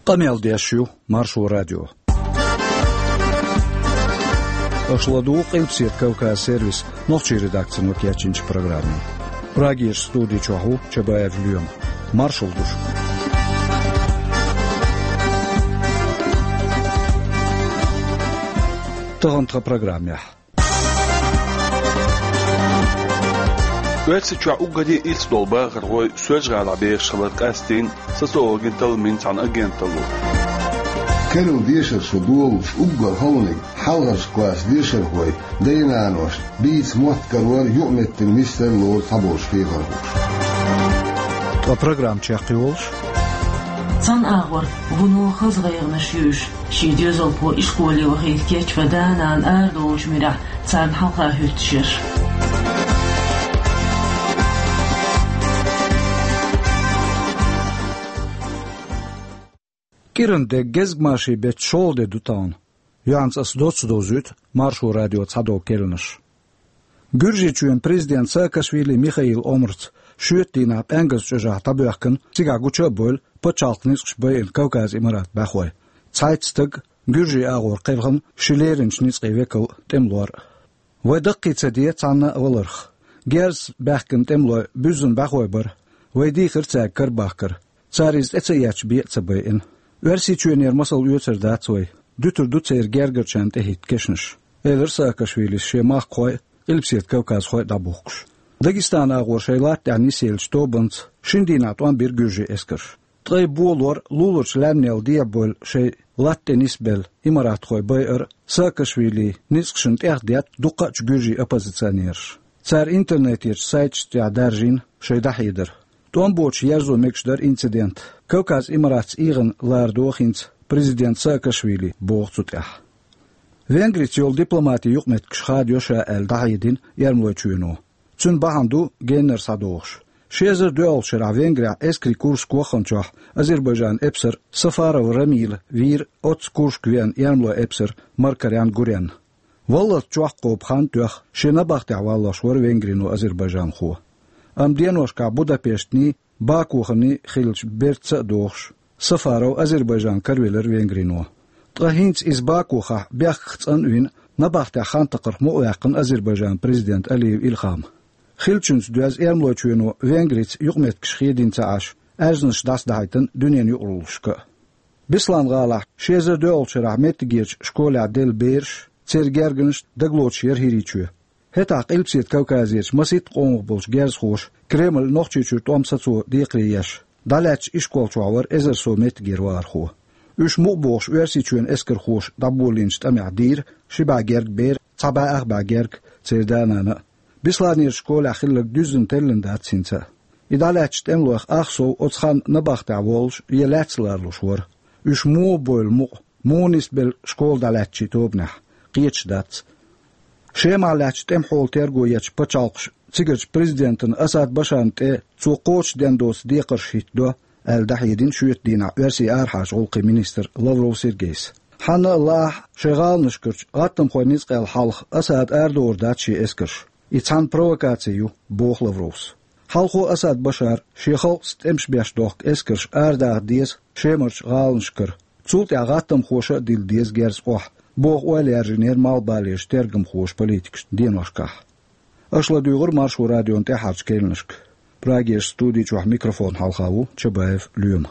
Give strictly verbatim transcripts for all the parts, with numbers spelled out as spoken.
Qamel Diashu, Marshall Radio. Ашладу Qilpsiet Кавказ сервис, ночи редакция Нокиячинч программы. Прагиш студии Чоху, Чабаев Льем. Маршал Душ. Тагантра программе. Öğretsi çuğa uğadi ilk dolba gırgoy söz gala bir şabat kastin saso gintal min tan agentalu. Kero diyşer şudul uğgar halonik halgas klas diyşer hoy deynanos biz muhtkarvar yu'mettin mister lor taboş fiğargoş. Ta program çaqiyolş. San ağır bunu hızgayırmış yüş. Şidiyöz olpo işgoli vahit geç vedanan erdoğuş mirah san halka hütşir. Kirinde gezgmaşi bet şolde dutan. Yans as dotsdozut Marshall Radio Tsado kelnish. Gürjiçün prezident Saakashvili Mikhail Omrt şüetdina engels çoja tabıqın sigaguça bol pachaltnis bayn Kavkaz İmarat baxoy. Zeitstig Gürji ağor qelğın şilerinç nisqevekel temlor. Ve daqqitsa diye tsanna olurx. Gers baxkın temlo büzün baxoy bir. Ve dixirtsa karbaqır. Tsariz etsayaç bi tsabayn. Versiçüner masal üyeter datsoy. Dütür dutser gergerçen tehit keşniş. Eler Saakashvili şemah qoy Qilpsiet Kavkaz qoy dabuqş. Dagestan ağor şeylat yani selç tobant şindinat on bir Gürji eskir. Tray bolor lulurç lamnel diabol şey latte nisbel İmarat qoy bayır Saakashvili nisqşın tehdiat duqaç Gürji opozitsioner. Tsar internetir sayt ya darjin şey dahidir. Tomboç yerzo mekşder incident. Kavkaz İmarats iğin lardoxins prezident Saakashvili boğtsutah. Vengrit yol diplomati yuqmet kşxad yoşa el dahidin yermloçuyunu. Çün bahandu gener sadoğş. Şezer döl şera Vengria eskri kurs koxançah Azerbaycan epsir Safarov Ramil vir ots kurs güven yermlo epsir Markaryan Guren. Vallat çoğ qobxan tüx şena baxtya vallaşvar Vengrinu Azerbaycan xu. Amdenoşka Budapestni Bakuxni xilç bertsa doğş. Safarov Azerbaycan karveler Vengrinu. Tğahins iz Bakuxa biaqçan üin nabaxtya xan taqır muaqın Azerbaycan prezident Aliyev İlham. Xilçüns düz ermloçuyunu Vengrits yuqmetkş xiyedinca aş. Erzniş dasdahaytın dünen yuqruluşka. Bislan gala şezer dölçe rahmetli geç şkola del berş sergerginiş dagloçyer hiriçü. Heta Qilpsiet Kavkaziyech masit qoğuq bolş gerz xoş. Kreml noqçeçür tomsatsu diqriyaş. Dalach işkolçuavar ezer somet gervar xo. Üç muqboş versiçün esker xoş dabolinç tamiadir şiba gerg ber çaba ağba gerg cerdanana. Bislanir şkola xillik düzün tellinde atsinsa. İdalach temloq axso otsxan nabaxta volş yelatslarluş var. Üç muqbol muq munisbel şkol dalachçi tobnah. Qiyeçdats. Şemalach temxol tergoyach pachalqş Tsigaç prezidentin Asad Başant'e çoğuç dendos diqirşitdo el dahidin şüyetdina versi arhaş olqi minister Lavrov Sergeys. Hanı Allah şegalnışkırç attım xoyniz qel halq Asad Erdoğurdaçi eskirş. İtsan provokatsiyu boğ Lavrovs. Halqo Asad Başar şekhal stemşbeş doq eskirş Erdağ dies şemirç galnışkır. Çult ya attım xoşa dil dies gers oh. Boğ oelerjiner malbaliş tergim xoş politikş dinoşkah. Ашла дүйгір Marshall Radio'nun teharç kelnişk. Prageş studi çoğ mikrofon halqavu Çabayev Lüyüm.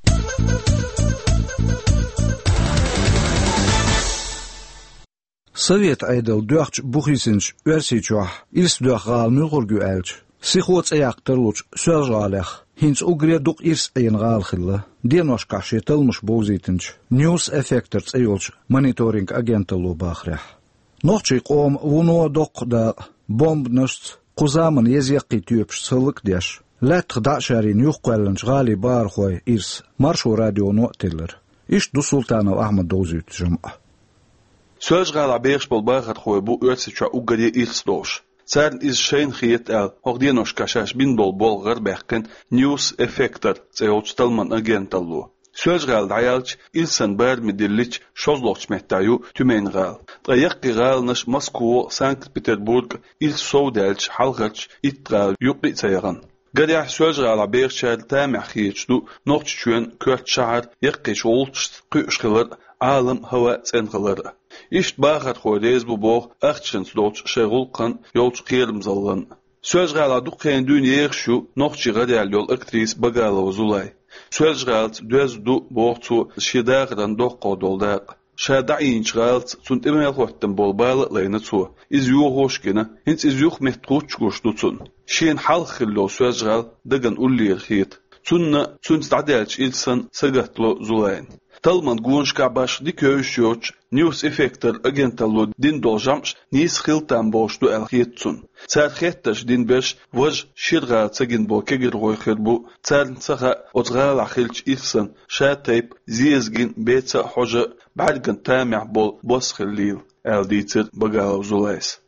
Sovet aydıl döqç buxisinç versi çoğ ils döq gal müqurgü elç. Sixots ayaqtırluç söz galaq. Hins ugre duq irs ayin gal xilla. Denoşka şetilmiş bozitinç. News Effectors ayolç monitoring agentolu baxrah. Noqçi qom vuno doq da bombnust quzamın yezyaqi tüyüpş sılık deş. Lat daşarin yuqalınç gali bar xoy irs Marshall Radio noteller. İş du Sultanov Ahmed Dozut juma. Söz gala beş bol baxat xoy bu ötsi çuğa uğadi ilk doş. Sern iz şeyin xiyet el hoqdiyanoş kaşaş bin bol bol gır bəqkin News Effector zeyolçtalman agentallu. Söz gal dayalç ilsen bar midillich şozloqç mehtayu tümen gal. Dayaqi galnış Moskva, Sankt Peterburg il sowdelç halgıç itral yuqi sayğan. قد يحسوج على بيرشال تامع خيجدو نوتشون كرت شعر يقيش ولتش قيشخلر عالم هوا سنخلر إشت باخر خوديز ببوغ أختشن سلوتش شغل قن يولش خير مزلن سوج على دقين دون يخشو نوتشي غد يول أكتريس بقال وزولاي سوج غالت دوز دو بوغتو شيداغدان دوقو دولداق شادعين شغالت سنت إميل خوتن بولبال لينتو إز يو هوشكنا هنس إز يوخ مهتقوش قوشتوتون شين حال خلو سوجغال دقن أولي الخيط سنة سنت تعدالش إلسان سقطلو زولين تلمان قونش كعباش دي كيوشيوش نيوس إفكتر أجنتلو دين دولجامش نيس خلطان بوشتو الخيطون سار خيطش دين بيش وج شيرغال تسجن بو كيجر غوي خيربو تار نتسخا وتغال عخيلش إلسان شاتيب زيزجين بيتسا حوجة بعدقن تامع بول بوس خليل الديتر بقالو زولايس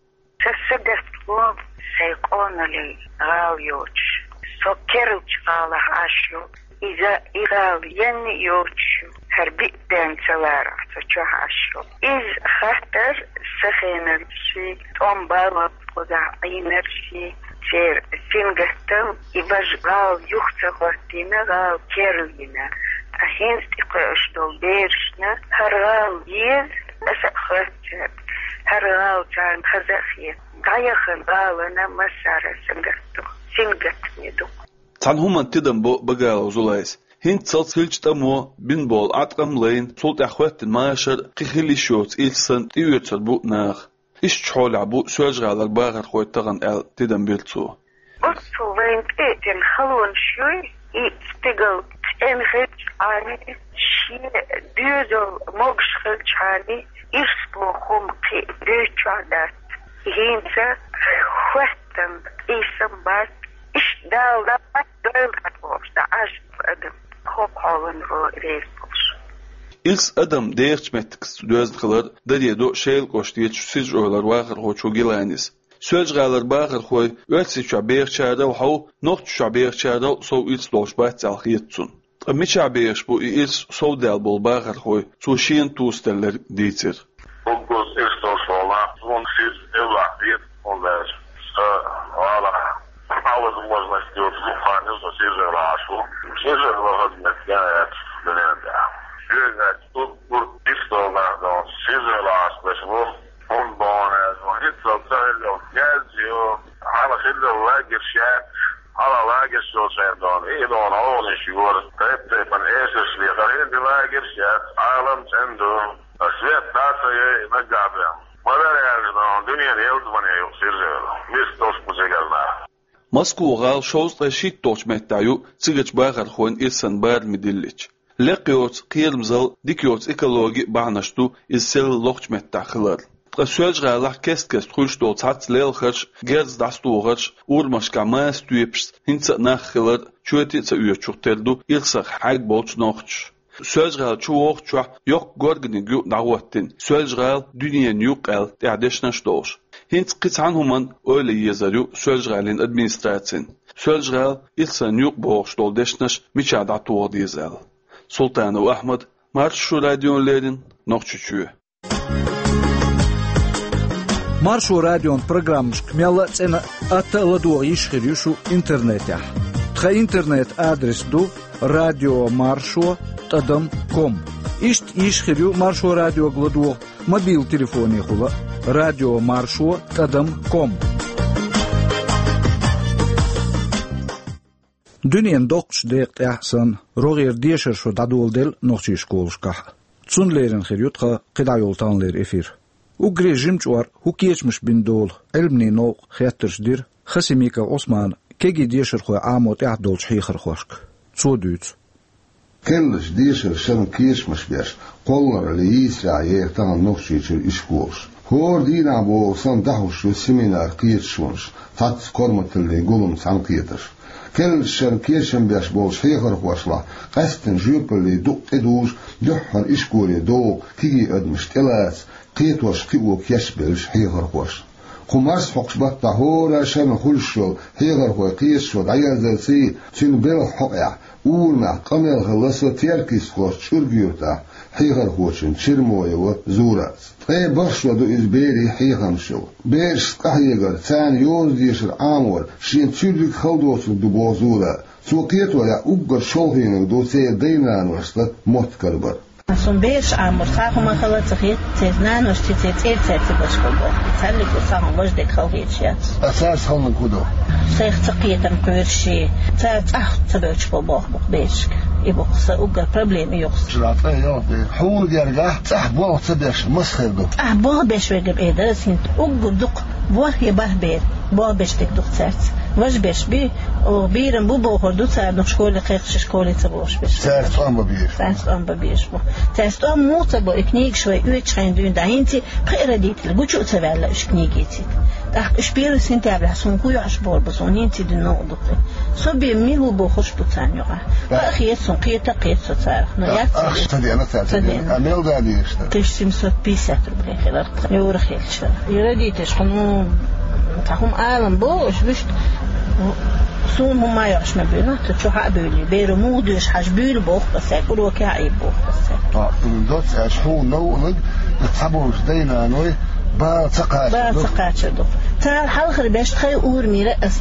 تسقطلو سيقون لي غاويوش سكرج على عشو إذا إغال ين يوتشو هربيت دان سوارع تشو عشو إذ خاطر سخينر شي توم بالا قدع عينر شي سير سنغستم إباج غال يخت غوتينا غال كيرلينا أهين استيقاش دول بيرشنا هرغال يز أسأ خاطر هرغال تان خزاخية دايخن غالنا مسارة سنغستو سنغت ميدو تان همان تدم بو بقالو زولايس هنت صلت هلج تمو بين بول عطقم لين صلت أخوات الماشر قخلي شوت إلسان تيوتر بو ناخ إيش تحول عبو سواج على الباغر خويت تغن آل تدم بيلتو بصو وين تيتن خلون شوي يستقل انخيط عاني شي دوزو موغش خلج عاني يرسبو خمقي دوش عدات هنسا خواتن إيسان بات إيش دال دا دال هاتوش دا عجب أدم خوب حالن رو ريسبوش إلس أدم ديرش متكس دوزن خلر دادي دو شيل قوشتيت سيج أولار واخر هو چو جيلانيس سوج غالر باخر خوي أتسي شعبير شادا وحو نوخت شعبير شادا سو إلس دوش بات زالخيتسون أمي شعبيرش بو إلس سو دال بول باخر خوي سو شين توستلر ديتر Ogos إلس دوش والله вон сиз эвла дит он даш вала alles можно сделать в Ухане, что сижу рашу. Сижу в Ухане, я это не знаю. Тут будет пистолна, но сижу раш, почему он бонес, он хитро целый, газио, ала хитро лагер шат, ала лагер что шендон, и он он еще говорит, это пан эсер шли, харин лагер шат, алам ценду, свет тата и нагабя. Мадаряжно, дуния не елдване, сижу, мистос музыгазна. مسكو غال شوز رشيد توش متايو تيجج باخر خوين إلسان بار مدلج لقيوت قير مزل ديكيوت إيكولوجي بعنشتو إزسل لوخش متا خلر تقسوج غالح كست كست خوش دوت هات ليل خرش جرز دستو خرش أورمش كماس تويبس هنسا ناخ خلر شوتي تسويو تشوتردو إلسخ حاج بولش نوخش سوج غال شو وقت يوك غورغني جو دعوتين سوج غال دنيا نيوك ال تعدشنش دوش هنت قطعان همان أولي يزاريو سوالجغالين أدمينستراتين سوالجغال إلسان يوق بوغش دول دشنش ميشاد عطوه ديزال سلطان وأحمد مارشو راديون ليرين نوخشوشو مارشو راديون برنامج كميلا تسينا أتالدو يشخريوشو انترنت تخا انترنت آدرس دو راديو مارشو تدم كوم إشت يشخريو مارشو راديو غلدو مобил телефоне хула радио маршо тадам ком Дунен докш дект яхсан рогер дешер шо дадулдел нохчи школшка цунлерен хирютха кидайолтанлер эфир угре жимчуар хукечмиш биндол элмни но хяттершдир хасимика осман кеги дешер хо амот яхдолч хихер хошк цудуц كلش ديشر شن كيش مش بيش قلنا اللي يسرع يهتم نخشيش الإشكوش هور دينا بو صن دهوش السمينار كيتشونش تات كرمت اللي يقولون سان كيتش كلش شن كيشن بيش بوش هيخر خوشلا قستن جوب اللي دق ادوش دحر إشكوري دو كيجي ادمش تلاس قيتوش قيو كيشبلش هيخر خوش قماس حقش بطا هورا شن خلشو هيغر خوي قيسو دعيا زلسي تين بيل حقع Uurna kamel halasa terkis koş çürgüyorta higar koçun çirmoya ve zurat. Ey başladı izberi higan şu. Beş kahyegar sen yoz diyşir amor şin çürgük haldosun du bozura. Soqiyat wala ugga şolhinin dosaya deynan vasla mot karbar. Son beş amor sağma halatı teznan usti tezet baş kolbo. Salli ko sağma baş de kalhiyat. Asas halın kudo. Sayx taqiyatan qirshi. Tat ah tabeç kolbo beş. يبقى أوجا problem yok. Şurada yok. Hul yerga tahbo tabeş masxırdı. Ah bo beş vegib edersin. Uguduk bu yebah bir. Bo beş tek doktor. Vaş beş bi o birin bu bu hordu sardı şkola qeqş şkola taboş beş. Ters amba bir. Ters amba bir bu. Ters am mota bu eknik şoy üç xendün dahinti qeradit guçu tavalla işknigeti. Ах шпиры сентябрь сумку яш борбы сонинти динодук. Соби милу бо хош бутаньга. Ахиет сон қиета қиета цар. Но я Ах, стадиана цар. Амел дади что? тысяча семьсот пятьдесят рублей хелар. Евро хелча. Юридитеш ну тахум алам бош вишт سون هم ما يعش مبينا تشوح أبولي بيرو مودش حجبيل بوخ بس يقولوا كعيب بوخ بس. آه من دوت عشوا نو نج تحبوش دينا نوي با تقاش. با تقاش دو. تال حلقة بيش تخي أور ميرأس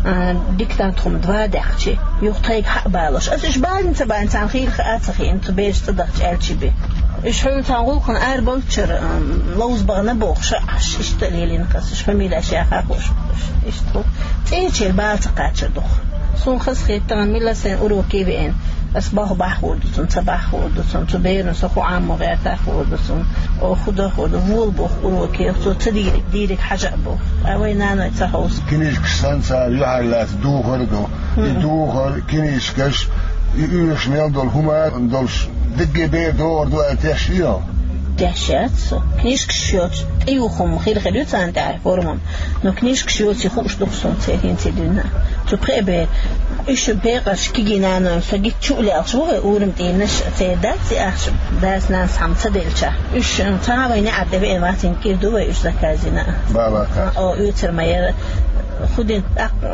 ديكتاتهم دوا دحشي يختيك حق بالش. أسش بعد أنت بعد أنت خير خاطخي أنت بيش تدخش ألشي بي. إيش حلو تقول كن أربعتر لوز بغنا بوخش عش إشتليلين قصش فميل أشياء خاطش إيش تقول تيجي البال تقاش دو. سون خس خيطان ميلا سن أوروكي بين أصبح بحودتون تبحودتون تبين سخو عام غير تحودتون أو خدا خدا فول بخ أوروكي تو تديرك ديرك حاجة بخ أوين أنا تحوس كنيش كسان صار يعلات دوغر دو دوغر كنيش كش يوش ميل هما دولش دقي بير دور دو أتشيو دهشت كنيش كشيوت أيوهم خير خير تاندع فورمم نو كنيش كشيوت يخوش دكتور تهين تدينا تبقى إيش بيقش كيجينا أنا فجيت شو اللي أشوفه أورم تينش تيدات أخش بس ناس هم تدلشة إيش تعبيني عدى بين وقتين كيف دوه إيش ذكازينا بابا أو يوتر ما ير خدين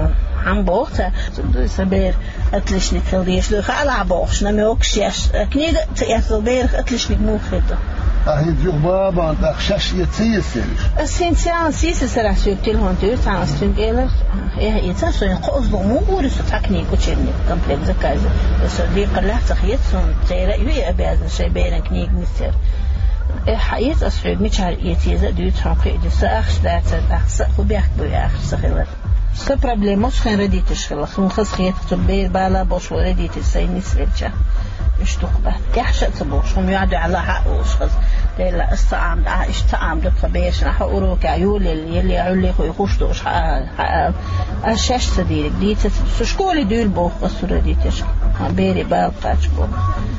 عم بوقتها سبير أتلش نكليش لو خالع بوقش نميوكش يش كنيجة تيأثر بير أتلش نمو خده أهيد يغبابا تخشش يتسيسلش السين ساعة سيسة سرع سيبتي لهم تيوت عن استنجيلر إيه يتسو ينقص ضمو بورس تكنيك وشيني كمبليت زكازة بس دي قلعت تخيط سون تيرا يوي أبيازن شي بيرن كنيك مستر إيه حقيقة أسفيق ميشار يتيزة ديوت هم قيدي سأخش داتر أخس خبيح بوي أخش سخيلر سا проблемос خين رديتش خلق مخص خيط تبير بالا بوش ورديتش سيني سريتشا مش تقبل يحشى تبوش هم يعدوا على حق وشخص لا استعام ده استعام ده طبيعش راح أروك عيول اللي يعلق ويخش دوش حق الشاش صديق دي تسشكولي دول بوخ الصورة دي تش بيري بالقاش بوخ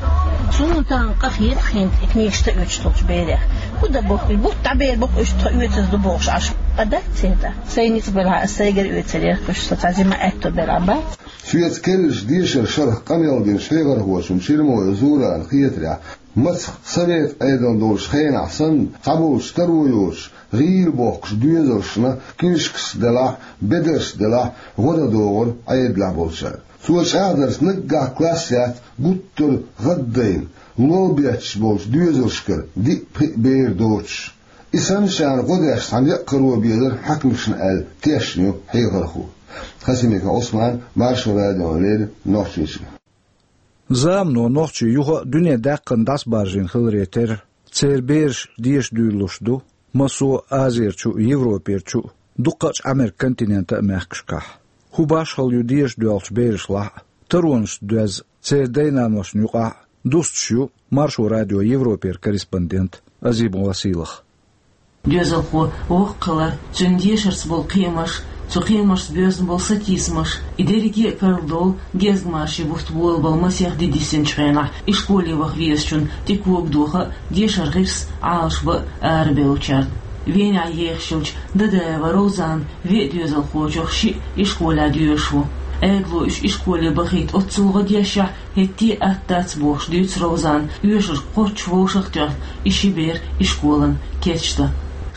شنو تان قخير خين كنيش تقوش توش بيري وده بوخ البوخ تعبير بوخ إيش تقويت الزبوخش عش قدرت سيدا سيني تبلها السيجر يوترير كش ستعزي ما أكتو بالعباد شوية كلش ديشر شرح قميل دين شيغر هو شمشيرمو يزورا الخيطرع مسخ سبيت أيضا دولش خين عصن قبوش ترويوش غير بوكش دويزرشنا كيشكس دلع بدرس دلع غدا دور أيد لعبولشار سوش أعدرس نقع كلاسيات قطر غدين لوبياتش بولش دويزرشكر دي بير دوتش إسان شان قدرش عن يقروا بيدر حكمشن قال تيشنيو حيغرخو خسيمك عثمان مارشو راديو ليل نوشيش Zamno nohçu yuha dünya daqqan das barjin xilreter Cerberş diş duyuluşdu maso Azerçu Avroperçu duqqaç Amerik kontinenta mehkşkah hubaş hal yudiş duyalç berişlah Tarons düz Cerdeynanos yuqa dostçu Marsho Radio Avroper korrespondent Azim Vasilov Дёзалху оққалар чөндешерс бол қиямаш Цухимаш бёзн бол сатисмаш идериги пердол гезгмаши бухтбол бол масях дидисен чвена и школе вах весчун тиквок духа дешер гирс алшба арбеучар веня ехшуч дадева розан ве дёзалху чохши и школа дёшу Эгло иш школе бахит отцулга дяша хетти аттац бош дюц розан юшер коч вошахтер и шибер и школан кетчта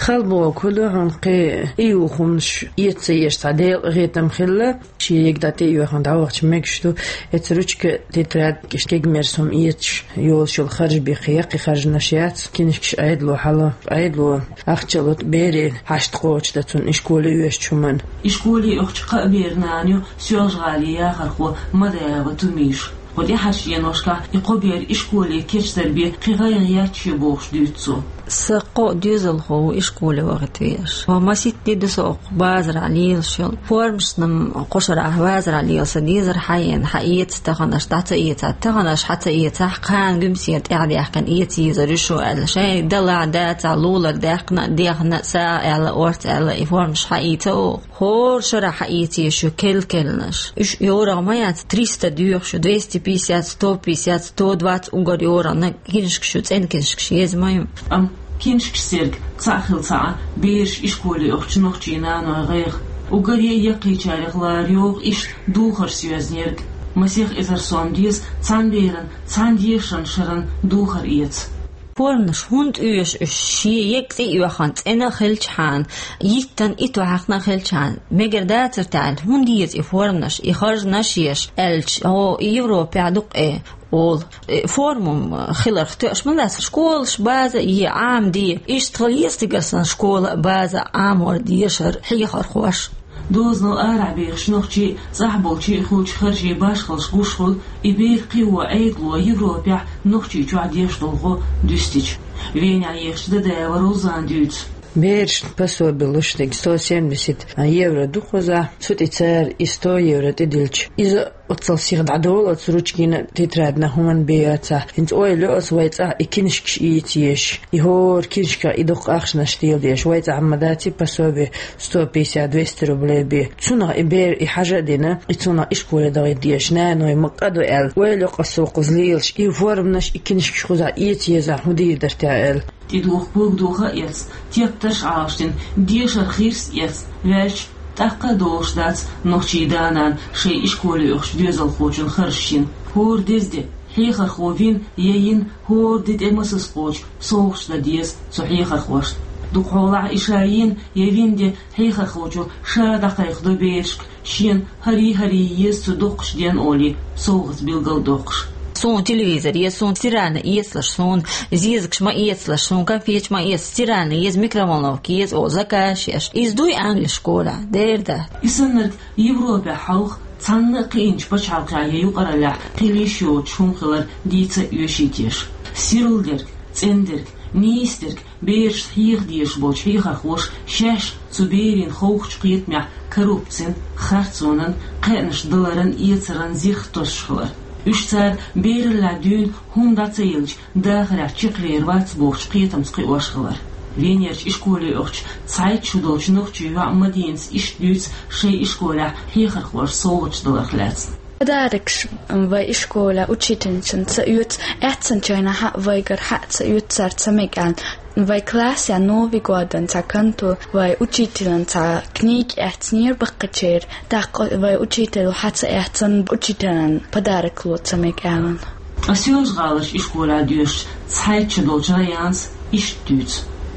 خلبو كلهم قي إيو خمش يتسيش تعديل غيتم خلا شي يقدر إيو خن دعوة مكشتو اتروشك تتراد كش كيجمرسهم إيتش يول شو الخرج بخيق خرج نشيات كينش عيدلو حلا عيدلو أختلط بيري هشت قوش تون إشكولي يوش شمن إشكولي أخت قبيرنانيو سيوج غالية خرقو مدى وتميش ودي حشي نوشكا يقبير إشكولي كيش تربية قغيريات شبوش ديتسو سقو ديزل هو إشكولي وقتيش وما سيت ديسوق بازر عليل شل فورمش نم قشرة بازر عليل سديزر حين حقيت تغنش تحت إيت تغنش حتى إيت حقان جمسيت إعدي حقن إيت يزرشو على شيء دلع دات علولر داقنا ديقنا ساعة على أورت على إفورمش حقيتو هور شرع حقيتي شو كل كلنش إش يورا ما يات تريستا ديوخ شو دويستي بيسيات ستو بيسيات ستو دوات أنقر يورا نكينشك شو تين كينشك شيز ما أم كينشك سيرك تاخل ساعة بيرش إشكولي أخت نوخجينا غير وقريه يقي تاريخ لاريوغ إش دوخر سيوزنيرك مسيح إذر صومديز تان بيرن تان ديشن شرن دوخر إيت Pornish hund uurs ushi yekti uachant ena khilchan yittan itu hakna khilchan meger dater tal hundiet i fornish i kharnashish elch o Europa aduk e ol formum khilr khtash من das شكولش baza i am di ishtgalistigersan شكول baza amor dieshar hiykhar khosh دوزنو أرعبي شنوخشي صاحبوشي خوش خرجي باشخلش قوشخل إبير قوة عيدلو يوروبيع نوخشي جوعد يشتلغو دوستيج وين عيخش دا وروزان دوت بيرش بسوا بلوشتك сто семьдесят евро духоза сути цар и сто евро тедилч из отцал сигд адол от ручкина тетрадна хуман беяца инц ойло освайца и киншк итиш и хор киншка и дух ахшна штил деш вайца аммадати пасобе сто пятьдесят двести рублей бе цуна и бер и хажа дина и цуна ишколе да деш на но и макаду эл ойло qassuq zlilsh и формнаш и киншк хуза итиза худи дартаэл Die Durchburg durch jetzt, tieptasch ausstehen, die Scharchirs jetzt, welch taka durchstats noch chidanan, shei ishkoli uch dözel khochen kharshin. Hor dizde, hikhar khovin yeyin, hor did emasas khoch, sochsta dies, so hikhar khosh. Du khola ishayin yevinde hikhar khocho, shada qaykhdo beshk, shin hari hari yes zu dokhsh den oli, soghs bilgal dokhsh. Сон телевизор, есть сон стиральный, есть лишь сон зизк, шма есть лишь сон конфет, шма есть стиральный, есть микроволновки, есть о закашешь. Издуй англи школа, дерда. Исеннер Европе хаух цанна кинч бачалка юqarala qilishyo chunqlar diitsa yeshitish. Sirulderk, tsenderk, niisterk, beers hier dies boch hier khosh shash zuberin hoch qiyt mya korruptsin, khartsonen, qenish dolların ietsran zichtoshkhlar. Üçser berilla dün hundert yılç dağıra çıkır vat boş qiytam sıqı oşqlar. Venerç işkoli oç Zeit çudolç noqçu va madins iş düz şey işkola hixar xoş soğuç dolaqlats. Dareks vai işkola učitelniца ut etsenčena ha vaigar hatsa ut sarca megan vai klasja novi godan ta kanto vai učitelniца knig etnir baqacher da vai učitel hatsa etsen učitelan pодарок lotsa megan. Asjos galish işkola düz Zeit çudolç rayans iş düz.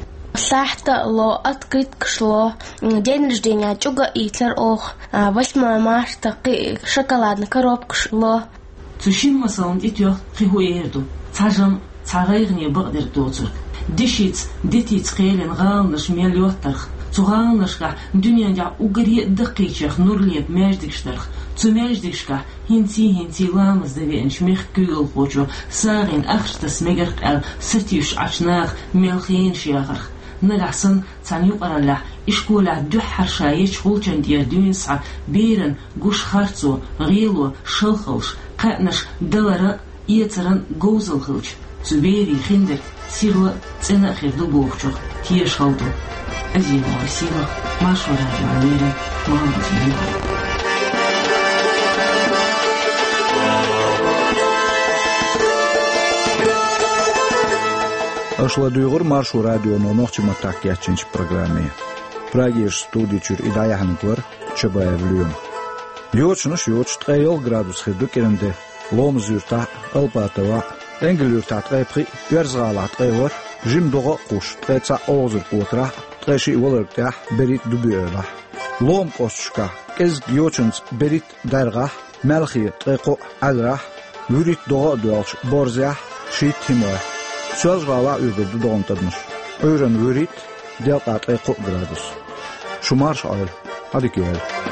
Сахта ло открыт кшло день рождения чуга Итлер ох восьмое марта шоколадная коробка шло. Цушин масаланд итё хихуерду. Цажам цагайгне багдер доцур. Дишиц детиц қейлен ғалныш мелиоттарх. Цуғалнышқа дүнияда угри дақичах нурлеп мәждікштарх. Цумәждікшқа хинци-хинци ламызды венш мех күгіл қочу. Сағин ақштас мегірқ әл сатиш ачнақ мелхейн шияғарх. Nagasan tani qarala ishkola duhar shayich hulchan dier dunsa beren gush khartso rilo shilkhulsh qanash dalara ietran gozelkhulch zuberi khinder sirwa tsena khirdu bochuk tiesh haldu azimo sirwa mashwara jamiri mohammed Ашла дүйгір маршу радионы нохчыма таккячинч программе. Прагиш студичур и даяханыквар чабаевлюем. Йочныш йоч тгайол градус хирду керенде ломз юрта алпатава энгел юрта тгайпхи верзгала тгайвар жим дого куш тгайца озыр потра tqeshi wolurtah berit dubyola lom qosçka ez yoçunç berit dergah melxi tqeqo alrah Vurit doğa dölç borzah şit timoy söz qala ügürdü doğuntadmış öğren vurit delqat tqeqo gradus Şumarş ayıl hadi gel